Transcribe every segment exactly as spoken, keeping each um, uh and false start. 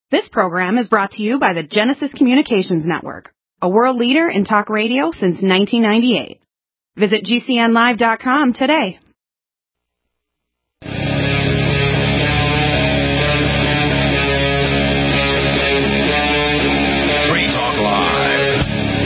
This program is brought to you by the Genesis Communications Network, a world leader in talk radio since nineteen ninety-eight. Visit G C N live dot com today. Free Talk Live.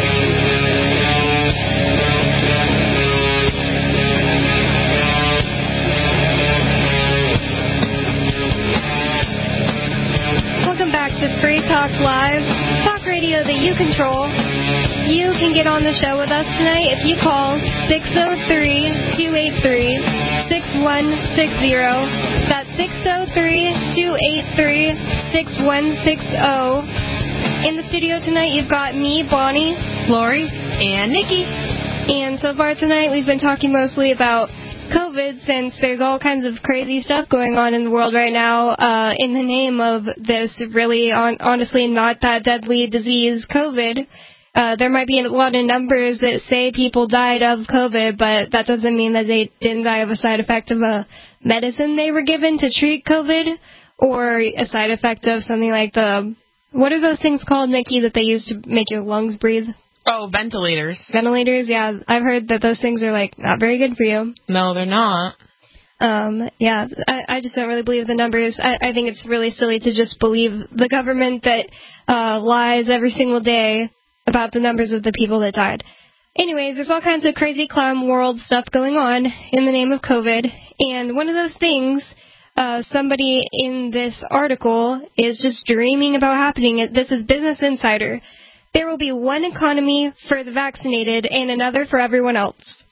Welcome back to Free Talk Live, talk radio that you control. You can get on the show with us tonight if you call six oh three, two eight three, six one six zero. That's six oh three, two eight three, six one six zero. In the studio tonight, you've got me, Bonnie, Lori, and Nikki. And so far tonight, we've been talking mostly about COVID, since there's all kinds of crazy stuff going on in the world right now uh, in the name of this really, on, honestly, not that deadly disease, COVID. Uh, there might be a lot of numbers that say people died of COVID, but that doesn't mean that they didn't die of a side effect of a medicine they were given to treat COVID, or a side effect of something like the, what are those things called, Nikki, that they use to make your lungs breathe? Oh, ventilators. Ventilators, yeah. I've heard that those things are, like, not very good for you. No, they're not. Um, yeah, I, I just don't really believe the numbers. I, I think it's really silly to just believe the government that uh, lies every single day about the numbers of the people that died. Anyways, there's all kinds of crazy clown world stuff going on in the name of COVID, and one of those things, uh, somebody in this article is just dreaming about happening. This is Business Insider. There will be one economy for the vaccinated and another for everyone else.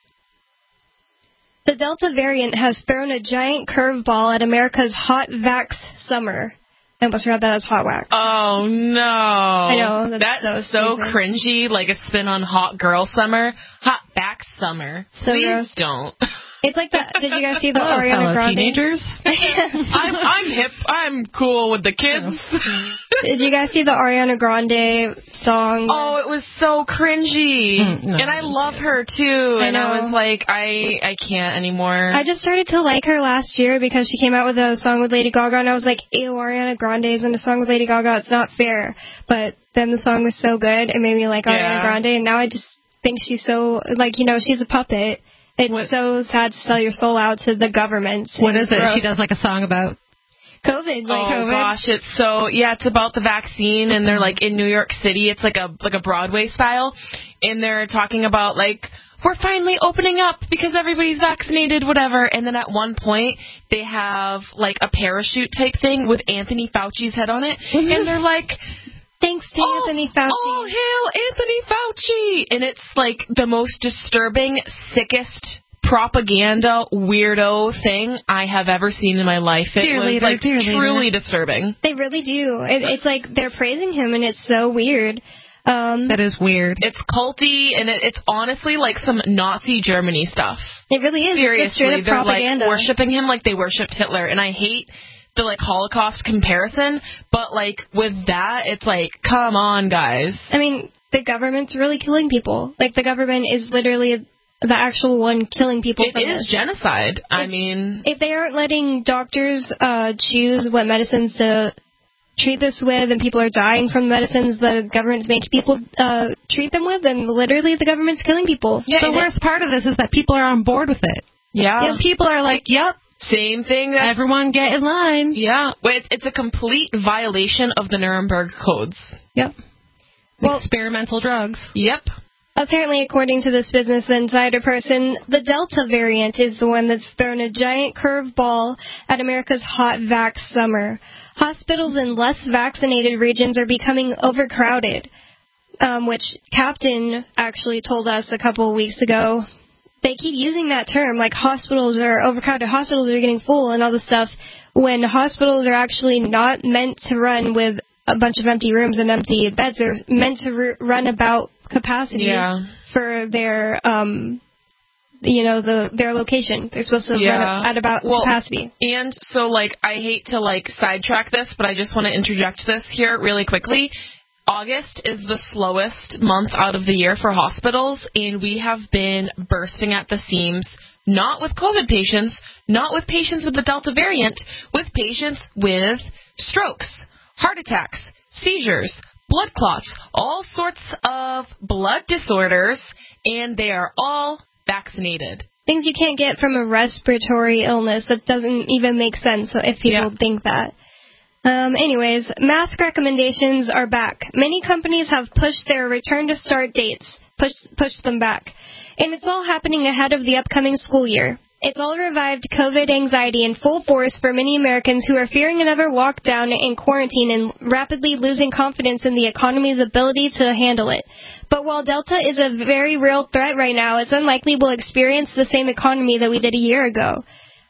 The Delta variant has thrown a giant curveball at America's hot vax summer. I almost read that as hot wax. Oh, no. I know. That's, that's so, so stupid. cringy, like a spin on hot girl summer. Hot back summer. So Please gross. don't. It's like that. Did you guys see the Hello, Ariana fellow Grande? teenagers. I'm, I'm hip. I'm cool with the kids. Did you guys see the Ariana Grande song? Oh, it was so cringy. Mm, no. And I love her, too. I and I know. was like, I, I can't anymore. I just started to like her last year because she came out with a song with Lady Gaga, and I was like, ew, Ariana Grande is in a song with Lady Gaga. It's not fair. But then the song was so good, it made me like Ariana Yeah. Grande, and now I just think she's so, like, you know, she's a puppet. It's What? so sad to sell your soul out to the government. What is it? Gross. She does like a song about COVID, like oh COVID. gosh, it's so yeah. It's about the vaccine, and they're like in New York City. It's like a like a Broadway style, and they're talking about like we're finally opening up because everybody's vaccinated, whatever. And then at one point they have like a parachute type thing with Anthony Fauci's head on it, and they're like. Thanks to Oh, Anthony Fauci. Oh, hail Anthony Fauci! And it's like the most disturbing, sickest propaganda weirdo thing I have ever seen in my life. It Dear was leader, like dear leader. truly disturbing. They really do. It, it's like they're praising him, and it's so weird. Um, that is weird. It's culty, and it, it's honestly like some Nazi Germany stuff. it really is. Seriously, it's just straight up they're propaganda. like worshipping him like they worshipped Hitler, and I hate the like Holocaust comparison, but like with that, it's like, come on, guys. I mean, the government's really killing people. Like, the government is literally the actual one killing people. It from is this. genocide. I If- mean, If they aren't letting doctors uh, choose what medicines to treat this with, and people are dying from medicines the government's making people uh, treat them with, then literally the government's killing people. yeah, the and worst part of this is that people are on board with it. it- yeah, Yeah, people are like, yep, same thing. That's, everyone get in line. yeah, Well, it's, it's a complete violation of the Nuremberg codes. Yep. Well- Experimental drugs. Yep. Apparently, according to this Business Insider person, the Delta variant is the one that's thrown a giant curveball at America's hot vax summer. Hospitals in less vaccinated regions are becoming overcrowded, um, which Captain actually told us a couple of weeks ago. They keep using that term, like hospitals are overcrowded, hospitals are getting full and all this stuff, when hospitals are actually not meant to run with a bunch of empty rooms and empty beds. They're meant to r- run about capacity Yeah. for their, um, you know, the their location. They're supposed to Yeah. run at about Well, capacity. And so, like, I hate to, like, sidetrack this, but I just want to interject this here really quickly. August is the slowest month out of the year for hospitals, and we have been bursting at the seams, not with COVID patients, not with patients with the Delta variant, with patients with strokes, heart attacks, seizures, blood clots, all sorts of blood disorders, and they are all vaccinated. Things you can't get from a respiratory illness. That doesn't even make sense if people Yeah. think that. Um, anyways, mask recommendations are back. Many companies have pushed their return to start dates, pushed, pushed them back. And it's all happening ahead of the upcoming school year. It's all revived COVID anxiety in full force for many Americans who are fearing another lockdown and quarantine and rapidly losing confidence in the economy's ability to handle it. But while Delta is a very real threat right now, it's unlikely we'll experience the same economy that we did a year ago.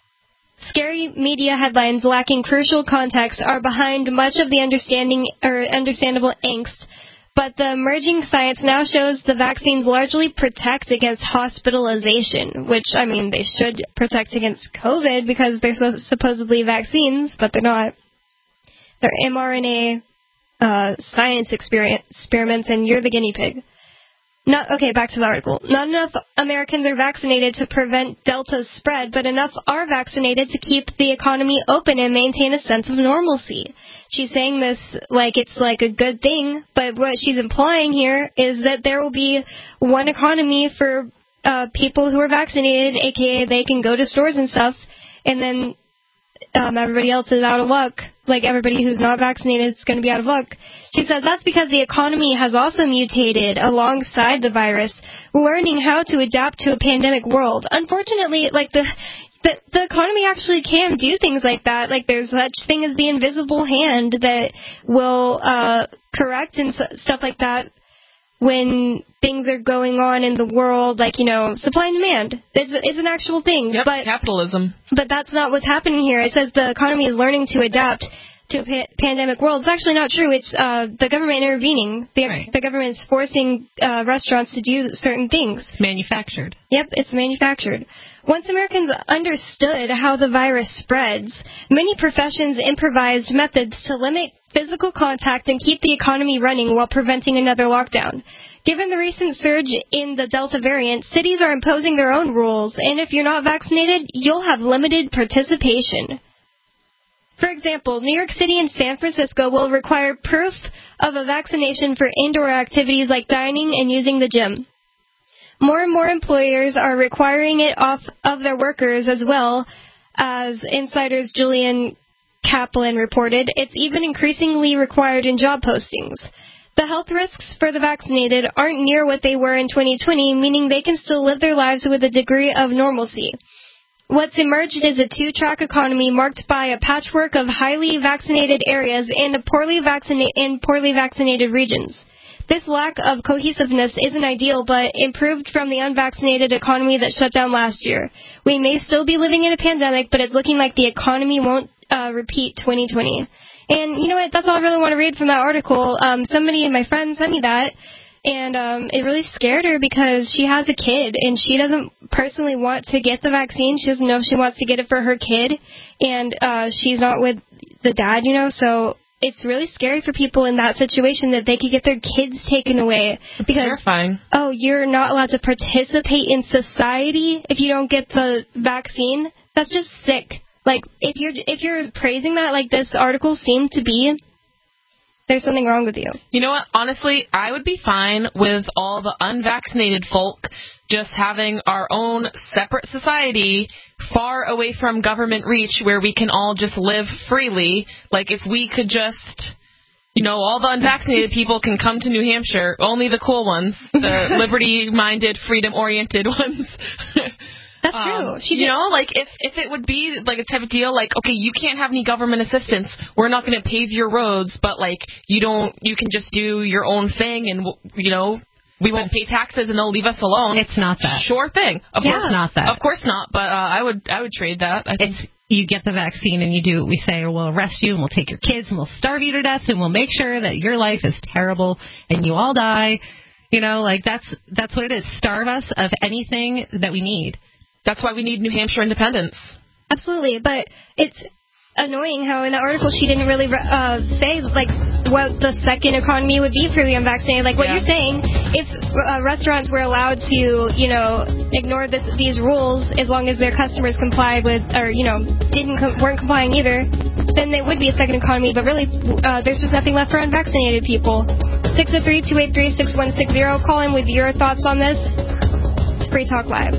Scary media headlines lacking crucial context are behind much of the understanding or understandable angst. But the emerging science now shows the vaccines largely protect against hospitalization, which, I mean, they should protect against COVID because they're supposedly vaccines, but they're not. They're mRNA uh, science experiments, and you're the guinea pig. Not, okay, back to the article. Not enough Americans are vaccinated to prevent Delta's spread, but enough are vaccinated to keep the economy open and maintain a sense of normalcy. She's saying this like it's like a good thing, but what she's implying here is that there will be one economy for uh, people who are vaccinated, aka they can go to stores and stuff, and then um, everybody else is out of luck. Like everybody who's not vaccinated is going to be out of luck. She says that's because the economy has also mutated alongside the virus, learning how to adapt to a pandemic world. Unfortunately, like the the, the economy actually can do things like that. Like there's such thing as the invisible hand that will uh, correct and s- stuff like that when things are going on in the world, like, you know, supply and demand. It's, it's an actual thing. Yep, but, capitalism. But that's not what's happening here. It says the economy is learning to adapt to a pa- pandemic world. It's actually not true. It's uh, the government intervening. The, Right. the government is forcing uh, restaurants to do certain things. Manufactured. Yep, it's manufactured. Once Americans understood how the virus spreads, many professions improvised methods to limit physical contact and keep the economy running while preventing another lockdown. Given the recent surge in the Delta variant, cities are imposing their own rules, and if you're not vaccinated, you'll have limited participation. For example, New York City and San Francisco will require proof of a vaccination for indoor activities like dining and using the gym. More and more employers are requiring it off of their workers as well, as Insider's Julian Kaplan reported. It's even increasingly required in job postings. The health risks for the vaccinated aren't near what they were in twenty twenty, meaning they can still live their lives with a degree of normalcy. What's emerged is a two-track economy marked by a patchwork of highly vaccinated areas and a poorly vaccinated and poorly vaccinated regions. This lack of cohesiveness isn't ideal, but improved from the unvaccinated economy that shut down last year. We may still be living in a pandemic, but it's looking like the economy won't uh, repeat twenty twenty. And you know what? That's all I really want to read from that article. Um, somebody, my friend, sent me that. And um, it really scared her because she has a kid and she doesn't personally want to get the vaccine. She doesn't know if she wants to get it for her kid. And uh, she's not with the dad, you know. So it's really scary for people in that situation that they could get their kids taken away. It's because, terrifying. Oh, you're not allowed to participate in society if you don't get the vaccine? That's just sick. Like, if you're, if you're praising that like this article seemed to be, there's something wrong with you. You know what? Honestly, I would be fine with all the unvaccinated folk just having our own separate society far away from government reach where we can all just live freely. Like, if we could just, you know, all the unvaccinated people can come to New Hampshire, only the cool ones, the liberty-minded, freedom-oriented ones. That's true. Um, she you did. know, like, if, if it would be, like, a type of deal, like, okay, you can't have any government assistance. We're not going to pave your roads, but, like, you don't, you can just do your own thing and, you know, we won't pay taxes and they'll leave us alone. It's not that. Sure thing. Of Yeah. course It's not that. Of course not, but uh, I would I would trade that. I think. It's you get the vaccine and you do what we say, or we'll arrest you and we'll take your kids and we'll starve you to death and we'll make sure that your life is terrible and you all die. You know, like, that's that's what it is. Starve us of anything that we need. That's why we need New Hampshire independence. Absolutely, but it's annoying how in the article she didn't really uh, say, like, what the second economy would be for the unvaccinated. Like, what Yeah. you're saying, if uh, restaurants were allowed to, you know, ignore this, these rules as long as their customers complied with, or, you know, didn't com- weren't complying either, then it would be a second economy. But really, uh, there's just nothing left for unvaccinated people. six oh three, two eight three, six one six zero. Call in with your thoughts on this. It's Free Talk Live.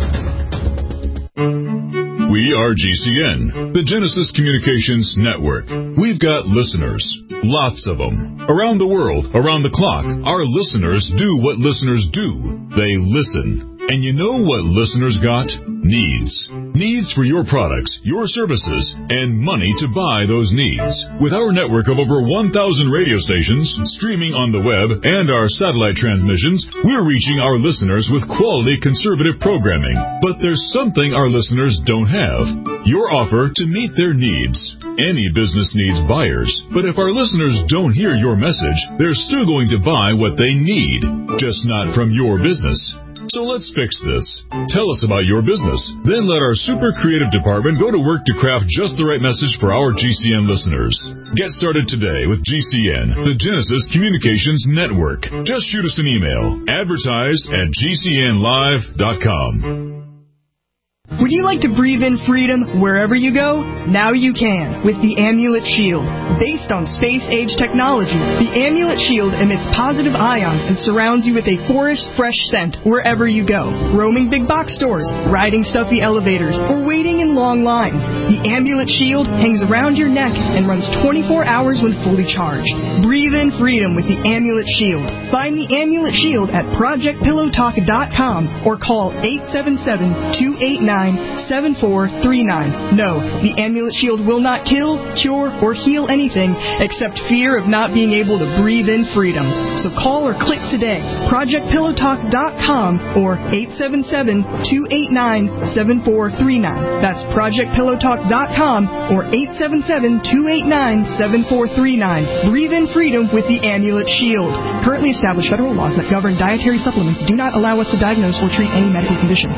We are G C N, the Genesis Communications Network. We've got listeners, lots of them, around the world, around the clock. Our listeners do what listeners do. They listen. And you know what listeners got? Needs. Needs for your products, your services, and money to buy those needs. With our network of over one thousand radio stations, streaming on the web, and our satellite transmissions, we're reaching our listeners with quality conservative programming. But there's something our listeners don't have. Your offer to meet their needs. Any business needs buyers, but if our listeners don't hear your message, they're still going to buy what they need, just not from your business. So let's fix this. Tell us about your business. Then let our super creative department go to work to craft just the right message for our G C N listeners. Get started today with G C N, the Genesis Communications Network. Just shoot us an email. Advertise at G C N live dot com. Would you like to breathe in freedom wherever you go? Now you can with the Amulet Shield. Based on space-age technology, the Amulet Shield emits positive ions and surrounds you with a forest-fresh scent wherever you go. Roaming big box stores, riding stuffy elevators, or waiting in long lines, the Amulet Shield hangs around your neck and runs twenty-four hours when fully charged. Breathe in freedom with the Amulet Shield. Find the Amulet Shield at project pillow talk dot com or call eight seven seven, two eight nine, seven four three nine. No, the Amulet Shield will not kill, cure, or heal anything except fear of not being able to breathe in freedom. So call or click today. project pillow talk dot com or eight seven seven, two eight nine, seven four three nine. That's project pillow talk dot com or eight seven seven, two eight nine, seven four three nine. Breathe in freedom with the Amulet Shield. Currently established federal laws that govern dietary supplements do not allow us to diagnose or treat any medical condition.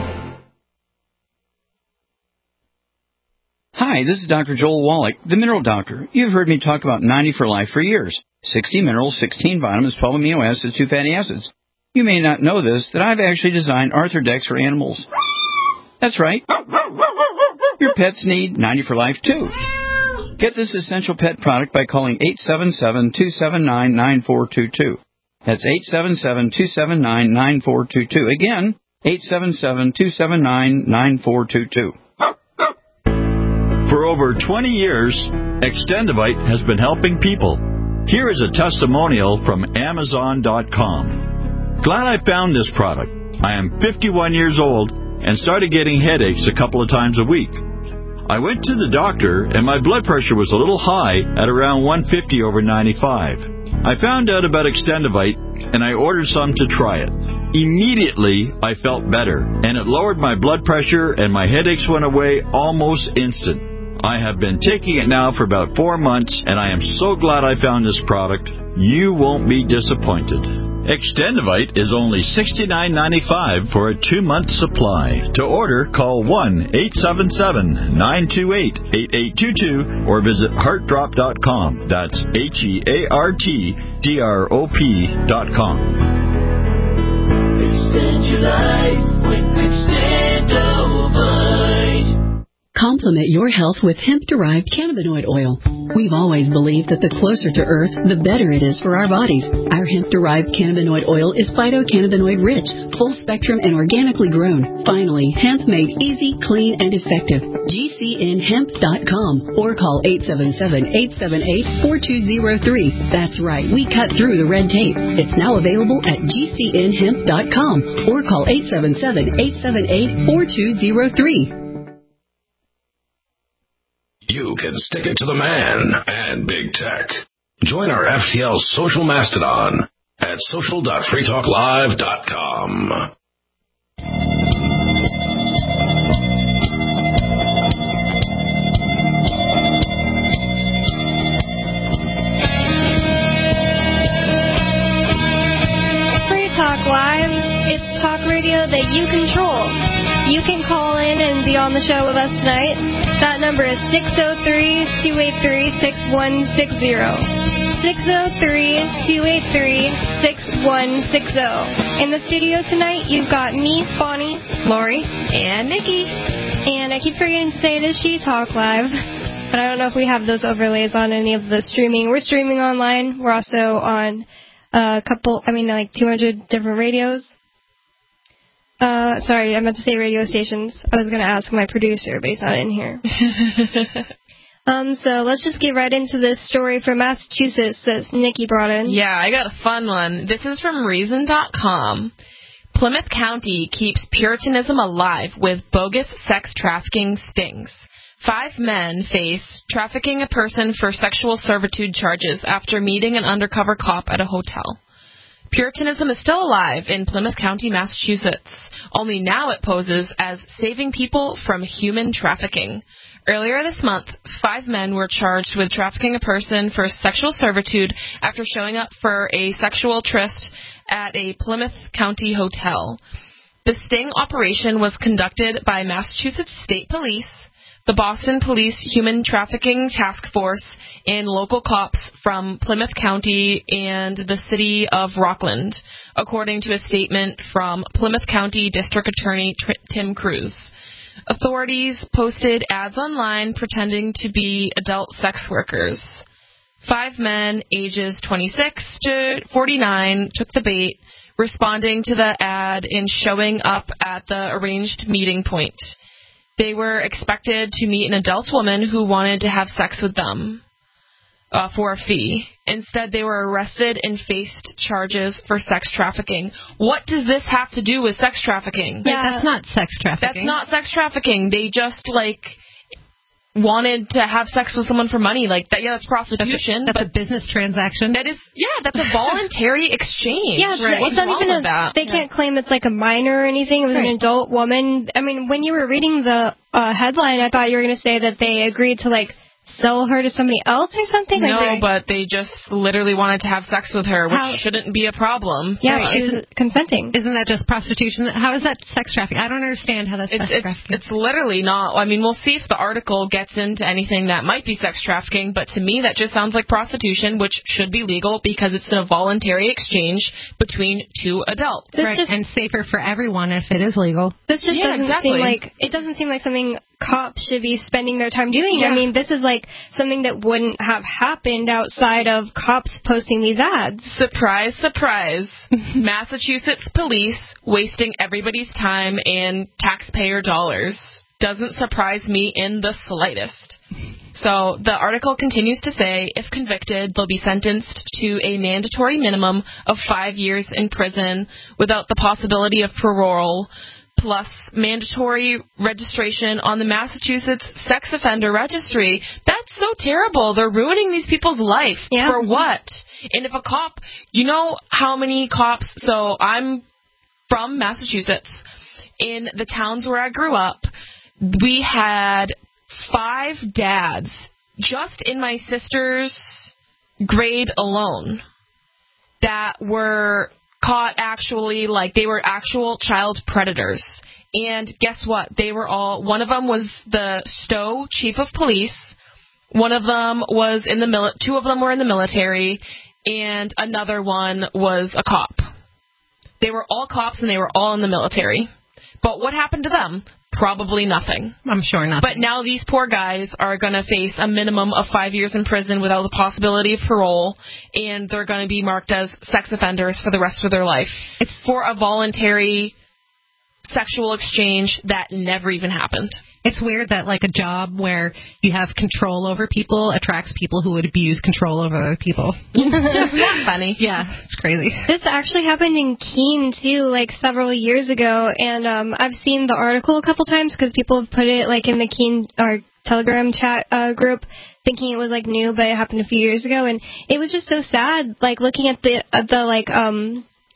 Hi, this is Doctor Joel Wallach, the Mineral Doctor. You've heard me talk about ninety for Life for years. sixty minerals, sixteen vitamins, twelve amino acids, two fatty acids. You may not know this, that I've actually designed Arthrodex for animals. That's right. Your pets need ninety for Life, too. Get this essential pet product by calling eight seven seven, two seven nine, nine four two two. That's eight seven seven, two seven nine, nine four two two. Again, eight seven seven, two seven nine, nine four two two. For over twenty years, Extendivite has been helping people. Here is a testimonial from Amazon dot com. Glad I found this product. I am fifty-one years old and started getting headaches a couple of times a week. I went to the doctor and my blood pressure was a little high at around one fifty over ninety-five. I found out about Extendivite and I ordered some to try it. Immediately, I felt better, and it lowered my blood pressure and my headaches went away almost instant. I have been taking it now for about four months, and I am so glad I found this product. You won't be disappointed. Extendivite is only sixty-nine ninety-five for a two-month supply. To order, call one eight seven seven, nine two eight, eight eight two two or visit heart drop dot com. That's H E A R T D R O P dot com. Extend your life with Extendivite. Complement your health with hemp-derived cannabinoid oil. We've always believed that the closer to Earth, the better it is for our bodies. Our hemp-derived cannabinoid oil is phytocannabinoid-rich, full-spectrum, and organically grown. Finally, hemp made easy, clean, and effective. G C N hemp dot com or call eight seven seven, eight seven eight, four two zero three. That's right, we cut through the red tape. It's now available at G C N hemp dot com or call eight seven seven, eight seven eight, four two zero three. You can stick it to the man and big tech. Join our F T L social mastodon at social dot free talk live dot com. Free Talk Live. It's talk radio that you control. You can call in and be on the show with us tonight. That number is six oh three, two eight three, six one six zero. six oh three, two eight three, six one six zero. In the studio tonight, you've got me, Bonnie, Lori, and Nikki. And I keep forgetting to say it is She Talk Live. But I don't know if we have those overlays on any of the streaming. We're streaming online. We're also on a couple, I mean, like two hundred different radios. Uh, sorry, I meant to say radio stations. I was going to ask my producer, but he's not in here. um, so let's just get right into this story from Massachusetts that Nikki brought in. Yeah, I got a fun one. This is from Reason dot com. Plymouth County keeps Puritanism alive with bogus sex trafficking stings. Five men face trafficking a person for sexual servitude charges after meeting an undercover cop at a hotel. Puritanism is still alive in Plymouth County, Massachusetts, only now it poses as saving people from human trafficking. Earlier this month, five men were charged with trafficking a person for sexual servitude after showing up for a sexual tryst at a Plymouth County hotel. The sting operation was conducted by Massachusetts State Police, the Boston Police Human Trafficking Task Force, and local cops from Plymouth County and the city of Rockland, according to a statement from Plymouth County District Attorney Tim Cruz. Authorities posted ads online pretending to be adult sex workers. Five men, ages twenty-six to forty-nine, took the bait, responding to the ad and showing up at the arranged meeting point. They were expected to meet an adult woman who wanted to have sex with them uh, for a fee. Instead, they were arrested and faced charges for sex trafficking. What does this have to do with sex trafficking? Yeah, that's not sex trafficking. That's not sex trafficking. They just, like, wanted to have sex with someone for money. Like, that. Yeah, that's prostitution. That's, a, that's a business transaction. That is, yeah, that's a voluntary exchange. Yeah, right. It's not even a, that? They can't claim it's like a minor or anything. It was right. an adult woman. I mean, when you were reading the uh, headline, I thought you were going to say that they agreed to, like, sell her to somebody else or something? No, like but they just literally wanted to have sex with her, which How? shouldn't be a problem. Yeah, right. She was consenting. Isn't that just prostitution? How is that sex trafficking? I don't understand how that's it's, sex it's, trafficking. It's literally not. I mean, we'll see if the article gets into anything that might be sex trafficking, but to me that just sounds like prostitution, which should be legal because it's a voluntary exchange between two adults. Right, just, and safer for everyone if it is legal. This just yeah, doesn't exactly. seem like, it doesn't seem like something cops should be spending their time doing. Yeah. I mean, this is like something that wouldn't have happened outside of cops posting these ads. Surprise, surprise. Massachusetts police wasting everybody's time and taxpayer dollars. Doesn't surprise me in the slightest. So the article continues to say, if convicted, they'll be sentenced to a mandatory minimum of five years in prison without the possibility of parole, plus mandatory registration on the Massachusetts Sex Offender Registry. That's so terrible. They're ruining these people's life. Yeah. For what? And if a cop, you know how many cops, so I'm from Massachusetts. In the towns where I grew up, we had five dads just in my sister's grade alone that were caught actually, like, they were actual child predators. And guess what? They were all, one of them was the Stowe chief of police, one of them was in the mili- two of them were in the military, and another one was a cop. They were all cops and they were all in the military. But what happened to them? Probably nothing. I'm sure nothing. But now these poor guys are going to face a minimum of five years in prison without the possibility of parole, and they're going to be marked as sex offenders for the rest of their life. It's for a voluntary sexual exchange that never even happened. It's weird that, like, a job where you have control over people attracts people who would abuse control over other people. Isn't that funny? Yeah, it's crazy. This actually happened in Keene, too, like, several years ago, and um, I've seen the article a couple times because people have put it, like, in the Keene our Telegram chat uh, group, thinking it was, like, new, but it happened a few years ago, and it was just so sad, like, looking at the, uh, the like, um...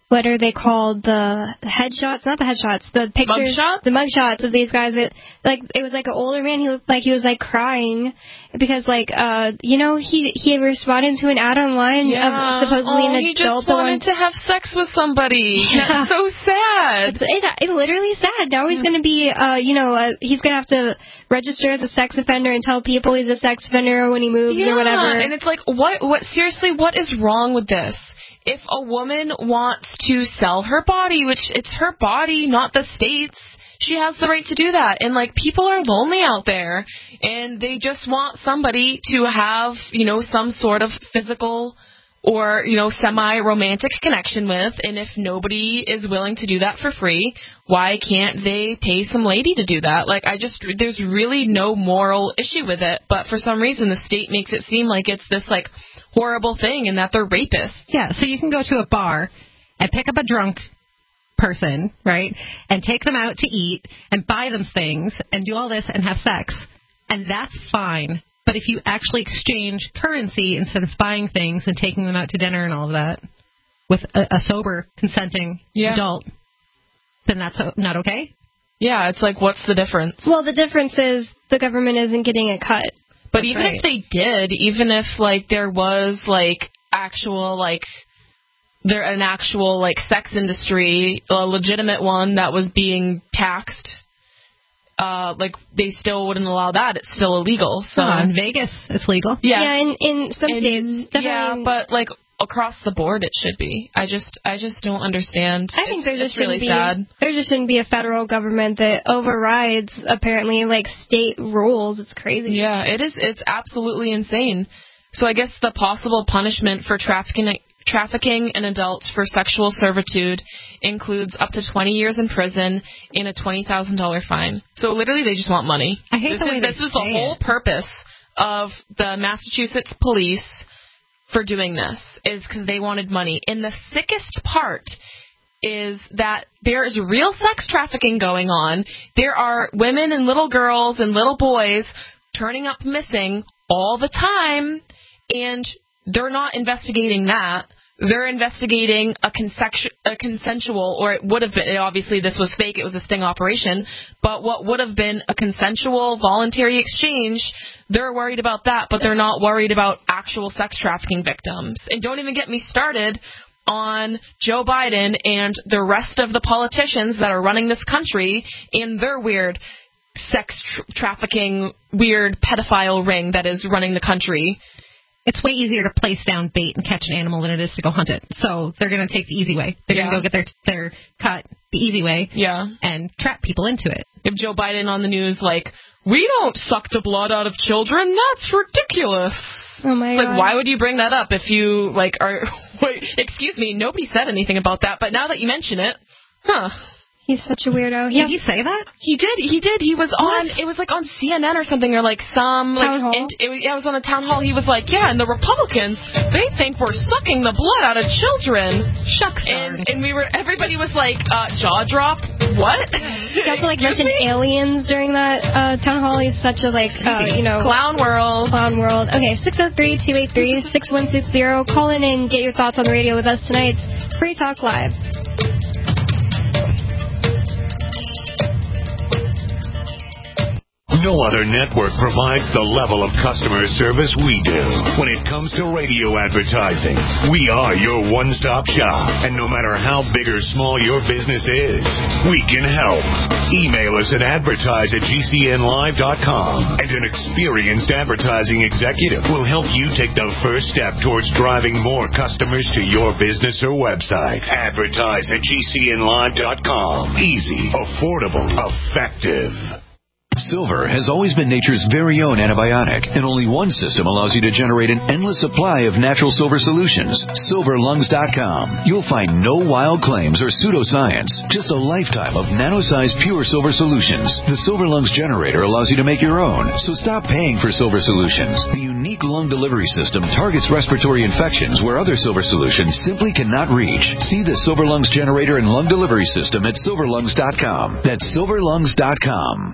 what are they called? The headshots? Not the headshots. The pictures. Mugshots? The mugshots of these guys. That, like, it was like an older man. He looked like he was like crying because, like, uh, you know, he he responded to an ad online yeah. of supposedly oh, an he adult. just wanted to have sex with somebody. Yeah. That's so sad. It's it, it literally sad. Now he's going to be, uh, you know, uh, he's going to have to register as a sex offender and tell people he's a sex offender when he moves yeah. or whatever. And it's like, what? What? Seriously, what is wrong with this? If a woman wants to sell her body, which it's her body, not the state's, she has the right to do that. And, like, people are lonely out there, and they just want somebody to have, you know, some sort of physical or, you know, semi-romantic connection with. And if nobody is willing to do that for free, why can't they pay some lady to do that? Like, I just, there's really no moral issue with it. But for some reason, the state makes it seem like it's this, like, horrible thing and that they're rapists. Yeah, so you can go to a bar and pick up a drunk person, right, and take them out to eat and buy them things and do all this and have sex, and that's fine. But if you actually exchange currency instead of buying things and taking them out to dinner and all of that with a, a sober, consenting yeah. adult, then that's not okay? Yeah, it's like, what's the difference? Well, the difference is the government isn't getting a cut. But That's even right. if they did, even if, like, there was, like, actual, like, there an actual, like, sex industry, a legitimate one that was being taxed, uh, like, they still wouldn't allow that. It's still illegal. So oh, in Vegas, it's legal. Yeah, yeah in, in some in, states. Definitely. Yeah, but, like, across the board it should be. I just I just don't understand. I think it's, there just it's shouldn't really be sad. there just shouldn't be a federal government that overrides apparently like state rules. It's crazy. Yeah, it is. It's absolutely insane. So I guess the possible punishment for trafficking trafficking in adults for sexual servitude includes up to twenty years in prison and a twenty thousand dollars fine. So literally they just want money. I hate this the way is, they This was the say whole it. purpose of the Massachusetts police for doing this, is because they wanted money. And the sickest part is that there is real sex trafficking going on. There are women and little girls and little boys turning up missing all the time, and they're not investigating that. They're investigating a, consensu- a consensual, or it would have been, obviously this was fake, it was a sting operation, but what would have been a consensual voluntary exchange, they're worried about that, but they're not worried about actual sex trafficking victims. And don't even get me started on Joe Biden and the rest of the politicians that are running this country in their weird sex tra- trafficking, weird pedophile ring that is running the country. It's way easier to place down bait and catch an animal than it is to go hunt it. So they're going to take the easy way. They're yeah. going to go get their their cut the easy way yeah. and trap people into it. If Joe Biden on the news, like, we don't suck the blood out of children, that's ridiculous. Oh, my it's God. Like, why would you bring that up if you, like, are... Wait, excuse me, nobody said anything about that, but now that you mention it, huh... He's such a weirdo. Did he say that? He did. He did. He was on, it was like on C N N or something, or like some, like, town hall. And it, yeah, it was on a town hall. He was like, yeah, and the Republicans, they think we're sucking the blood out of children. Shucks. And, and we were, everybody was like, uh, jaw dropped. What? He also, like, mentioned aliens during that uh, town hall. He's such a, like, uh, you know. Clown world. Clown world. Okay, six oh three, two eight three, six one six zero. Call in and get your thoughts on the radio with us tonight. Free Talk Live. No other network provides the level of customer service we do. When it comes to radio advertising, we are your one-stop shop. And no matter how big or small your business is, we can help. Email us at advertise at g c n live dot com, and an experienced advertising executive will help you take the first step towards driving more customers to your business or website. Advertise at g c n live dot com. Easy, affordable, effective. Silver has always been nature's very own antibiotic, and only one system allows you to generate an endless supply of natural silver solutions. silver lungs dot com. You'll find no wild claims or pseudoscience, just a lifetime of nano-sized pure silver solutions. The Silver Lungs generator allows you to make your own, so stop paying for silver solutions. The unique lung delivery system targets respiratory infections where other silver solutions simply cannot reach. See the Silver Lungs generator and lung delivery system at silver lungs dot com. That's silver lungs dot com.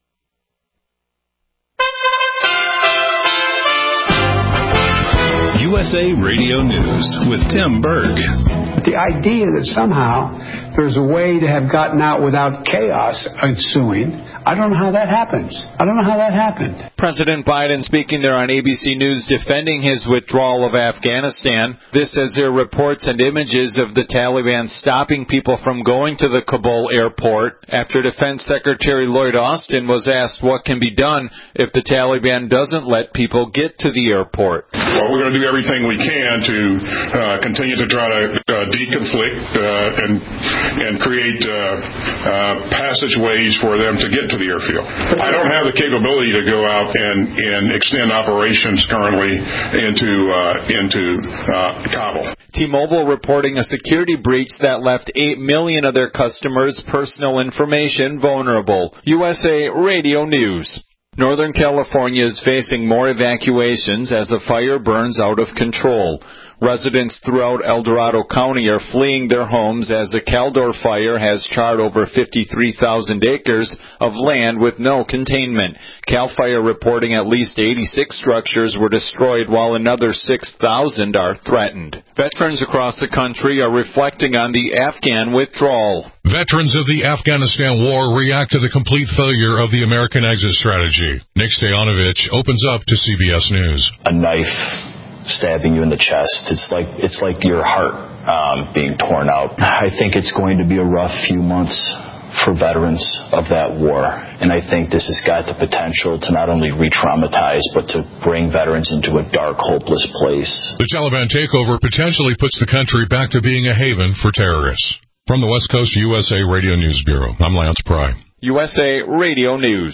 U S A Radio News with Tim Berg. The idea that somehow there's a way to have gotten out without chaos ensuing, I don't know how that happens. I don't know how that happened. President Biden speaking there on A B C News defending his withdrawal of Afghanistan. This as there are reports and images of the Taliban stopping people from going to the Kabul airport after Defense Secretary Lloyd Austin was asked what can be done if the Taliban doesn't let people get to the airport. Well, we're going to do everything we can to uh, continue to try to uh, deconflict uh, and and create uh, uh, passageways for them to get to the airfield. I don't have the capability to go out and, and extend operations currently into uh, into uh, Kabul. T-Mobile reporting a security breach that left eight million of their customers' personal information vulnerable. U S A Radio News. Northern California is facing more evacuations as the fire burns out of control. Residents throughout El Dorado County are fleeing their homes as the Caldor fire has charred over fifty-three thousand acres of land with no containment. CAL FIRE reporting at least eighty-six structures were destroyed while another six thousand are threatened. Veterans across the country are reflecting on the Afghan withdrawal. Veterans of the Afghanistan war react to the complete failure of the American exit strategy. Nick Stoyanovich opens up to C B S News. A knife stabbing you in the chest. It's like it's like your heart um, being torn out. I think it's going to be a rough few months for veterans of that war, and I think this has got the potential to not only re-traumatize, but to bring veterans into a dark, hopeless place. The Taliban takeover potentially puts the country back to being a haven for terrorists. From the West Coast U S A Radio News Bureau, I'm Lance Pry. U S A Radio News.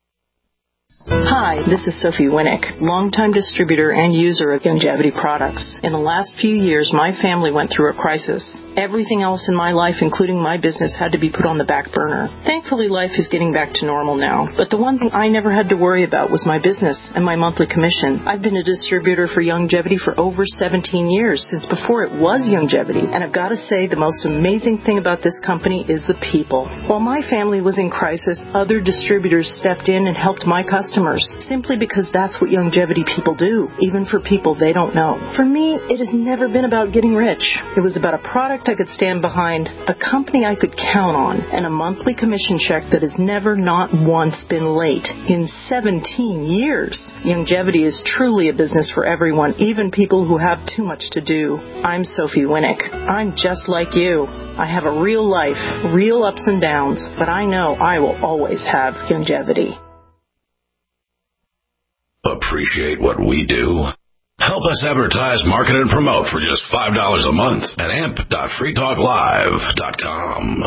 Hi, this is Sophie Winnick, longtime distributor and user of Youngevity products. In the last few years, my family went through a crisis. Everything else in my life, including my business, had to be put on the back burner. Thankfully, life is getting back to normal now. But the one thing I never had to worry about was my business and my monthly commission. I've been a distributor for Youngevity for over seventeen years, since before it was Youngevity. And I've got to say, the most amazing thing about this company is the people. While my family was in crisis, other distributors stepped in and helped my customers, simply because that's what Youngevity people do, even for people they don't know. For me, it has never been about getting rich. It was about a product I could stand behind, a company I could count on, and a monthly commission check that has never, not once, been late in seventeen years. Youngevity is truly a business for everyone, even people who have too much to do. I'm Sophie Winnick. I'm just like you. I have a real life, real ups and downs, but I know I will always have Youngevity. Appreciate what we do? Help us advertise, market, and promote for just five dollars a month at amp dot free talk live dot com.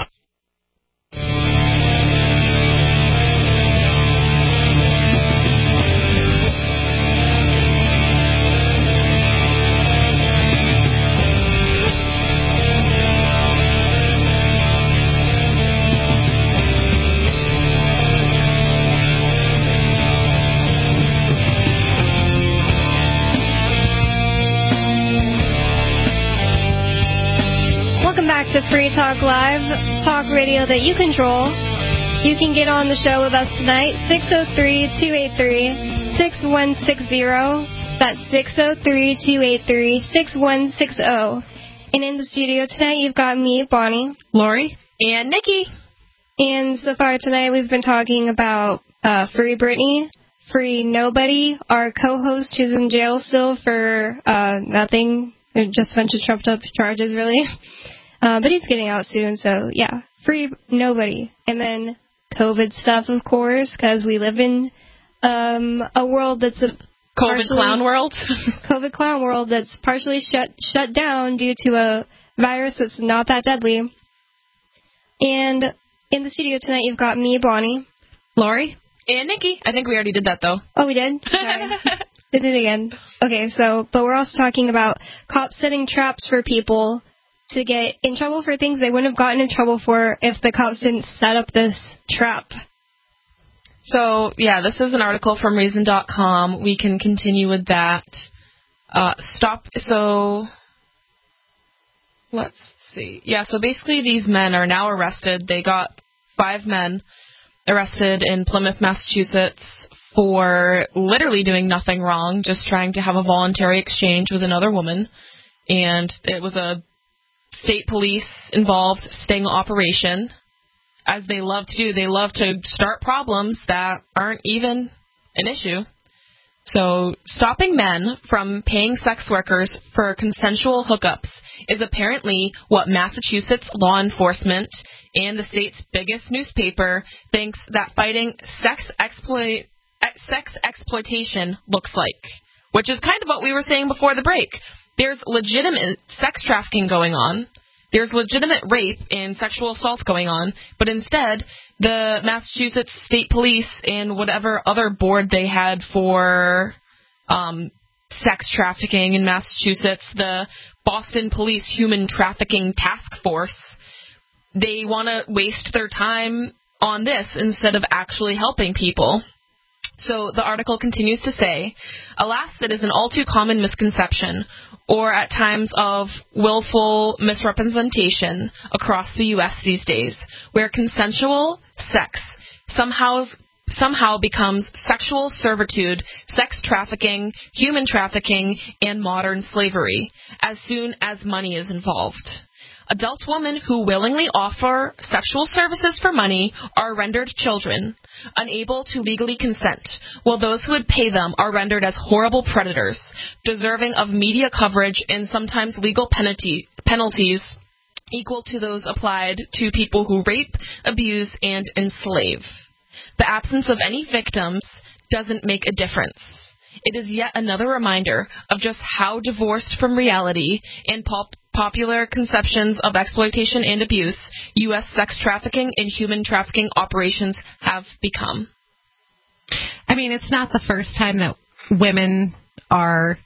Back to Free Talk Live, talk radio that you control. You can get on the show with us tonight, six oh three, two eight three, six one six zero. That's six oh three, two eight three, six one six zero. And in the studio tonight, you've got me, Bonnie, Lori, and Nikki. And so far tonight, we've been talking about uh, Free Britney, Free Nobody, our co-host who's in jail still for uh, nothing, just a bunch of trumped up charges, really. Uh, but he's getting out soon, so yeah, free nobody. And then COVID stuff, of course, because we live in um, a world that's a COVID clown world. COVID clown world that's partially shut shut down due to a virus that's not that deadly. And in the studio tonight, you've got me, Bonnie, Lori, and Nikki. I think we already did that, though. Oh, we did? Sorry. Did it again. Okay, so, but we're also talking about cops setting traps for people to get in trouble for things they wouldn't have gotten in trouble for if the cops didn't set up this trap. So, yeah, this is an article from Reason dot com. We can continue with that. Uh, stop. So, let's see. Yeah, so basically these men are now arrested. They got five men arrested in Plymouth, Massachusetts for literally doing nothing wrong, just trying to have a voluntary exchange with another woman. And it was a state police involved sting operation. As they love to do, they love to start problems that aren't even an issue. So stopping men from paying sex workers for consensual hookups is apparently what Massachusetts law enforcement and the state's biggest newspaper thinks that fighting sex exploit sex exploitation looks like, which is kind of what we were saying before the break. There's legitimate sex trafficking going on. There's legitimate rape and sexual assault going on, but instead, the Massachusetts State Police and whatever other board they had for um, sex trafficking in Massachusetts, the Boston Police Human Trafficking Task Force, they want to waste their time on this instead of actually helping people. So the article continues to say, alas, it is an all too common misconception, or at times of willful misrepresentation across the U S these days, where consensual sex somehow somehow becomes sexual servitude, sex trafficking, human trafficking, and modern slavery, as soon as money is involved. Adult women who willingly offer sexual services for money are rendered children, unable to legally consent, while those who would pay them are rendered as horrible predators, deserving of media coverage and sometimes legal penalty, penalties equal to those applied to people who rape, abuse, and enslave. The absence of any victims doesn't make a difference. It is yet another reminder of just how divorced from reality and pop- popular conceptions of exploitation and abuse U S sex trafficking and human trafficking operations have become. I mean, it's not the first time that women are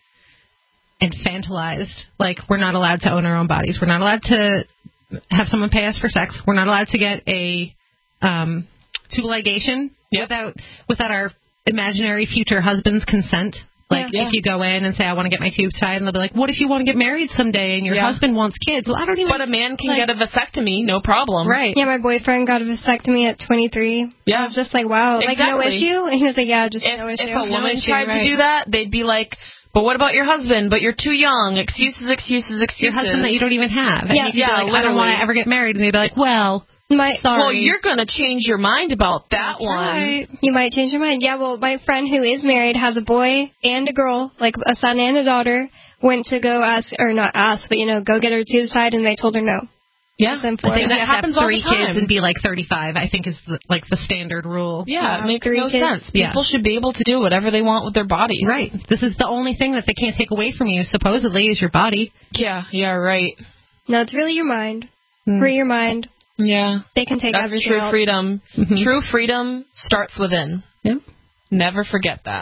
infantilized. Like, we're not allowed to own our own bodies. We're not allowed to have someone pay us for sex. We're not allowed to get a um, tubal ligation yep. without without our imaginary future husband's consent. Like, yeah. if you go in and say, I want to get my tubes tied, and they'll be like, what if you want to get married someday and your yeah. husband wants kids? Well, I don't even... But a man can like, get a vasectomy, no problem. Right. Yeah, my boyfriend got a vasectomy at twenty-three. Yeah. I was just like, wow, exactly. like, no issue? And he was like, yeah, just if, no issue. If a woman no issue, tried right. to do that, they'd be like, but what about your husband? But you're too young. Excuses, excuses, excuses. Your husband that you don't even have. And yeah, you yeah, be like, I don't want to ever get married. And they'd be like, well... My, sorry. Well, you're going to change your mind about that That's one. Right. You might change your mind. Yeah, well, my friend who is married has a boy and a girl, like a son and a daughter, went to go ask, or not ask, but, you know, go get her tubes tied, and they told her no. Yeah. I think that happens all the time. Three kids and be like thirty-five, I think is the, like the standard rule. Yeah, yeah. It makes Three no kids. sense. People yeah. should be able to do whatever they want with their bodies. Right. This is the only thing that they can't take away from you, supposedly, is your body. Yeah, yeah, right. No, it's really your mind. Mm. Free your mind. Yeah. They can take That's everything true out. freedom. Mm-hmm. True freedom starts within. Yeah. Never forget that.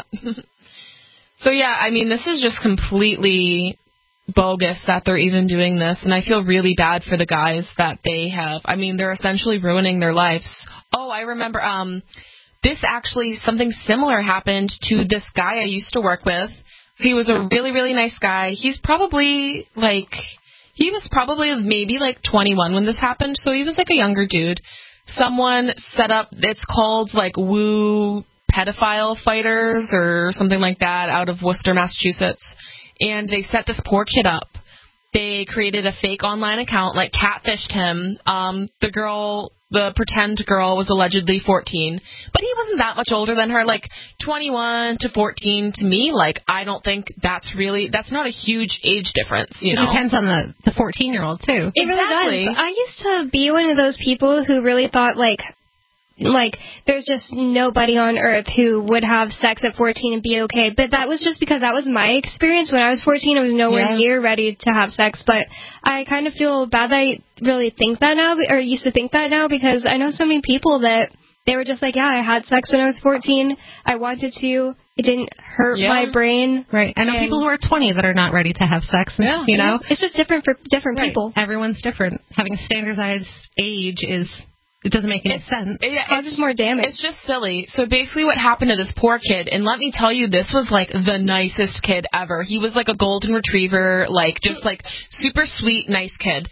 So, yeah, I mean, this is just completely bogus that they're even doing this, and I feel really bad for the guys that they have. I mean, they're essentially ruining their lives. Oh, I remember um, this actually, something similar happened to this guy I used to work with. He was a really, really nice guy. He's probably, like... He was probably maybe like twenty-one when this happened, so he was like a younger dude. Someone set up, it's called like Woo Pedophile Fighters or something like that out of Worcester, Massachusetts. And they set this poor kid up. They created a fake online account, like catfished him. Um, the girl, the pretend girl was allegedly fourteen, but he wasn't that much older than her, like twenty-one to fourteen to me. Like, I don't think that's really, that's not a huge age difference, you it know. It depends on the, the fourteen-year-old, too. It exactly. really does. I used to be one of those people who really thought, like, like, there's just nobody on earth who would have sex at fourteen and be okay. But that was just because that was my experience. When I was fourteen, I was nowhere yeah. near ready to have sex. But I kind of feel bad that I really think that now, or used to think that now, because I know so many people that they were just like, yeah, I had sex when I was fourteen. I wanted to. It didn't hurt yeah. my brain. Right. I know and people who are twenty that are not ready to have sex. Yeah. You know? It's just different for different right. people. Everyone's different. Having a standardized age is... It doesn't make any it's, sense. Yeah, it causes more damage. It's just silly. So basically what happened to this poor kid, and let me tell you, this was like the nicest kid ever. He was like a golden retriever, like just like super sweet, nice kid.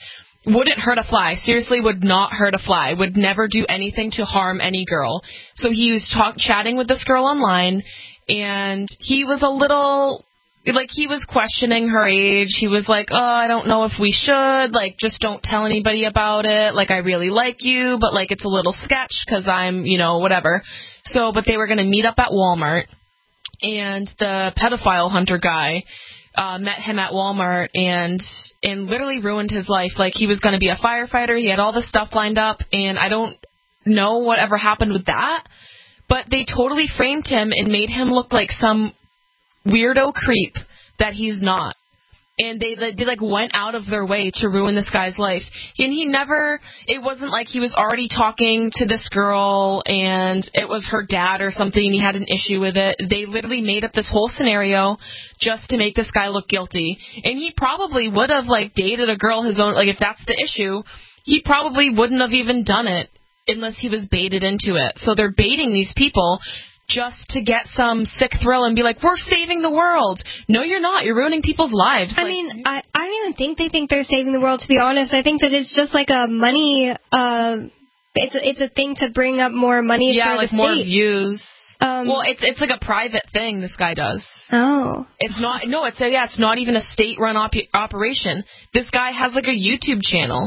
wouldn't hurt a fly. Seriously, would not hurt a fly. Would never do anything to harm any girl. So he was talk, chatting with this girl online, and he was a little, like, he was questioning her age. He was like, oh, I don't know if we should. Like, just don't tell anybody about it. Like, I really like you, but, like, it's a little sketch because I'm, you know, whatever. So, but they were going to meet up at Walmart, and the pedophile hunter guy Uh, met him at Walmart and and literally ruined his life. Like, he was going to be a firefighter. He had all this stuff lined up, and I don't know whatever happened with that. But they totally framed him and made him look like some weirdo creep that he's not. And they, they, like, went out of their way to ruin this guy's life. And he never, it wasn't like he was already talking to this girl and it was her dad or something and he had an issue with it. They literally made up this whole scenario just to make this guy look guilty. And he probably would have, like, dated a girl his own, like, if that's the issue, he probably wouldn't have even done it unless he was baited into it. So they're baiting these people just to get some sick thrill and be like, we're saving the world. No, you're not. You're ruining people's lives. I like, mean, I, I don't even think they think they're saving the world, to be honest. I think that it's just like a money, uh, it's, a, it's a thing to bring up more money yeah, for like the more state. views. Um, well, it's it's like a private thing this guy does. Oh. It's not, no, it's a, yeah, it's not even a state-run op- operation. This guy has like a YouTube channel.